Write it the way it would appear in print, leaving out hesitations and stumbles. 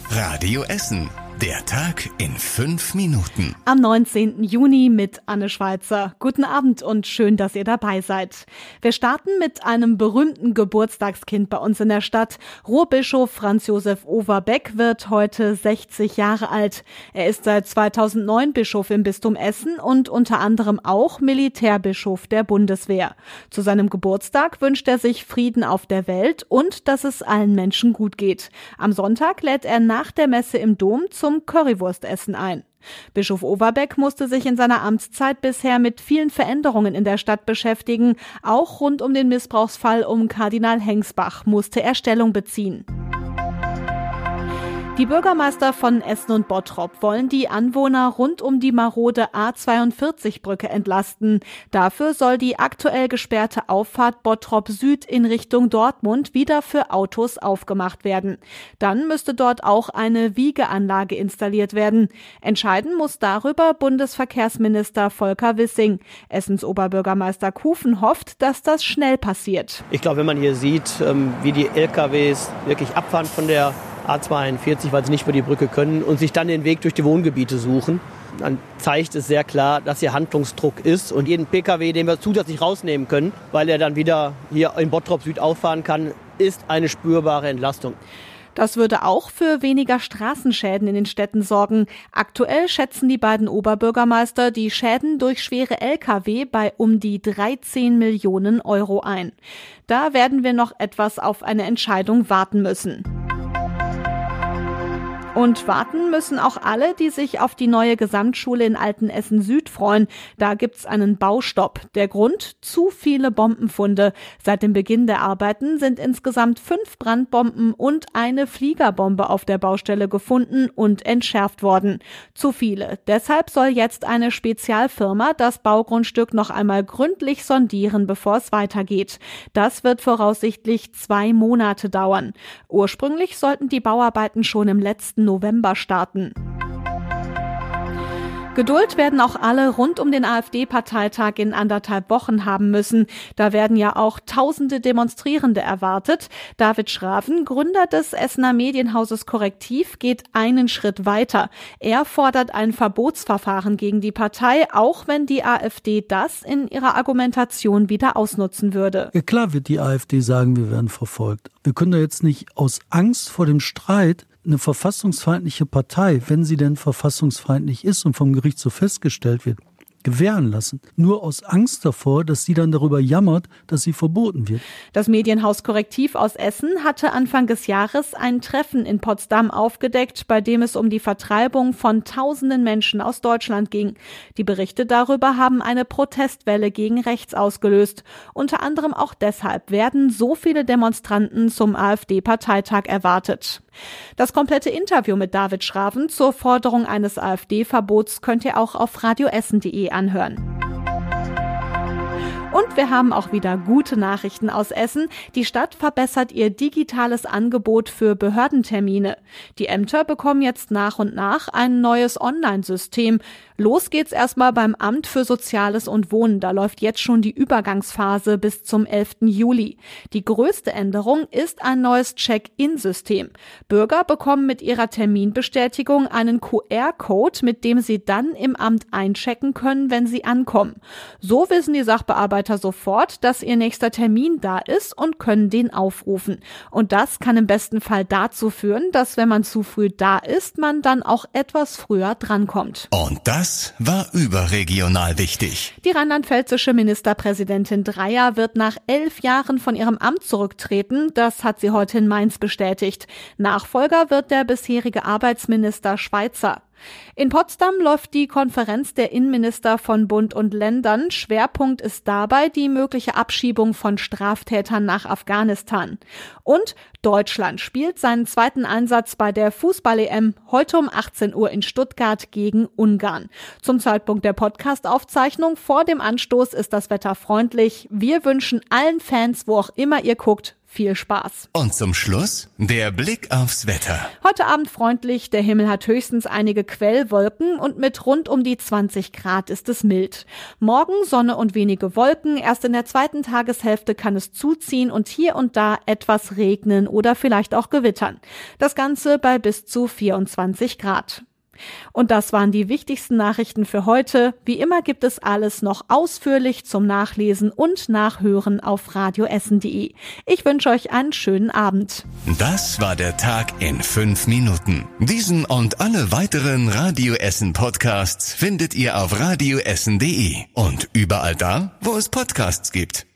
Radio Essen. Der Tag in 5 Minuten. Am 19. Juni mit Anne Schweizer. Guten Abend und schön, dass ihr dabei seid. Wir starten mit einem berühmten Geburtstagskind bei uns in der Stadt. Ruhrbischof Franz Josef Overbeck wird heute 60 Jahre alt. Er ist seit 2009 Bischof im Bistum Essen und unter anderem auch Militärbischof der Bundeswehr. Zu seinem Geburtstag wünscht er sich Frieden auf der Welt und dass es allen Menschen gut geht. Am Sonntag lädt er nach der Messe im Dom zum Currywurstessen ein. Bischof Overbeck musste sich in seiner Amtszeit bisher mit vielen Veränderungen in der Stadt beschäftigen. Auch rund um den Missbrauchsfall um Kardinal Hengsbach musste er Stellung beziehen. Die Bürgermeister von Essen und Bottrop wollen die Anwohner rund um die marode A42-Brücke entlasten. Dafür soll die aktuell gesperrte Auffahrt Bottrop Süd in Richtung Dortmund wieder für Autos aufgemacht werden. Dann müsste dort auch eine Wiegeanlage installiert werden. Entscheiden muss darüber Bundesverkehrsminister Volker Wissing. Essens Oberbürgermeister Kufen hofft, dass das schnell passiert. Ich glaube, wenn man hier sieht, wie die LKWs wirklich abfahren von der A42, weil sie nicht über die Brücke können und sich dann den Weg durch die Wohngebiete suchen, dann zeigt es sehr klar, dass hier Handlungsdruck ist. Und jeden Pkw, den wir zusätzlich rausnehmen können, weil er dann wieder hier in Bottrop Süd auffahren kann, ist eine spürbare Entlastung. Das würde auch für weniger Straßenschäden in den Städten sorgen. Aktuell schätzen die beiden Oberbürgermeister die Schäden durch schwere Lkw bei um die 13 Millionen Euro ein. Da werden wir noch etwas auf eine Entscheidung warten müssen. Und warten müssen auch alle, die sich auf die neue Gesamtschule in Altenessen Süd freuen. Da gibt's einen Baustopp. Der Grund? Zu viele Bombenfunde. Seit dem Beginn der Arbeiten sind insgesamt 5 Brandbomben und eine Fliegerbombe auf der Baustelle gefunden und entschärft worden. Zu viele. Deshalb soll jetzt eine Spezialfirma das Baugrundstück noch einmal gründlich sondieren, bevor es weitergeht. Das wird voraussichtlich 2 Monate dauern. Ursprünglich sollten die Bauarbeiten schon im letzten November starten. Geduld werden auch alle rund um den AfD-Parteitag in 1,5 Wochen haben müssen. Da werden ja auch tausende Demonstrierende erwartet. David Schraven, Gründer des Essener Medienhauses Korrektiv, geht einen Schritt weiter. Er fordert ein Verbotsverfahren gegen die Partei, auch wenn die AfD das in ihrer Argumentation wieder ausnutzen würde. Ja, klar wird die AfD sagen, wir werden verfolgt. Wir können da jetzt nicht aus Angst vor dem Streit eine verfassungsfeindliche Partei, wenn sie denn verfassungsfeindlich ist und vom Gericht so festgestellt wird, gewähren lassen. Nur aus Angst davor, dass sie dann darüber jammert, dass sie verboten wird. Das Medienhaus Korrektiv aus Essen hatte Anfang des Jahres ein Treffen in Potsdam aufgedeckt, bei dem es um die Vertreibung von tausenden Menschen aus Deutschland ging. Die Berichte darüber haben eine Protestwelle gegen rechts ausgelöst. Unter anderem auch deshalb werden so viele Demonstranten zum AfD-Parteitag erwartet. Das komplette Interview mit David Schraven zur Forderung eines AfD-Verbots könnt ihr auch auf radioessen.de anhören. Und wir haben auch wieder gute Nachrichten aus Essen. Die Stadt verbessert ihr digitales Angebot für Behördentermine. Die Ämter bekommen jetzt nach und nach ein neues Online-System. Los geht's erstmal beim Amt für Soziales und Wohnen. Da läuft jetzt schon die Übergangsphase bis zum 11. Juli. Die größte Änderung ist ein neues Check-in-System. Bürger bekommen mit ihrer Terminbestätigung einen QR-Code, mit dem sie dann im Amt einchecken können, wenn sie ankommen. So wissen die Sachbearbeiter sofort, dass ihr nächster Termin da ist und können den aufrufen. Und das kann im besten Fall dazu führen, dass wenn man zu früh da ist, man dann auch etwas früher drankommt. Und das war überregional wichtig. Die rheinland-pfälzische Ministerpräsidentin Dreyer wird nach 11 Jahren von ihrem Amt zurücktreten. Das hat sie heute in Mainz bestätigt. Nachfolger wird der bisherige Arbeitsminister Schweizer. In Potsdam läuft die Konferenz der Innenminister von Bund und Ländern. Schwerpunkt ist dabei die mögliche Abschiebung von Straftätern nach Afghanistan. Und Deutschland spielt seinen zweiten Einsatz bei der Fußball-EM heute um 18 Uhr in Stuttgart gegen Ungarn. Zum Zeitpunkt der Podcast-Aufzeichnung vor dem Anstoß ist das Wetter freundlich. Wir wünschen allen Fans, wo auch immer ihr guckt, Viel Spaß. Und zum Schluss der Blick aufs Wetter. Heute Abend freundlich, der Himmel hat höchstens einige Quellwolken und mit rund um die 20 Grad ist es mild. Morgen Sonne und wenige Wolken, erst in der zweiten Tageshälfte kann es zuziehen und hier und da etwas regnen oder vielleicht auch gewittern. Das Ganze bei bis zu 24 Grad. Und das waren die wichtigsten Nachrichten für heute. Wie immer gibt es alles noch ausführlich zum Nachlesen und Nachhören auf radioessen.de. Ich wünsche euch einen schönen Abend. Das war der Tag in 5 Minuten. Diesen und alle weiteren Radio Essen Podcasts findet ihr auf radioessen.de und überall da, wo es Podcasts gibt.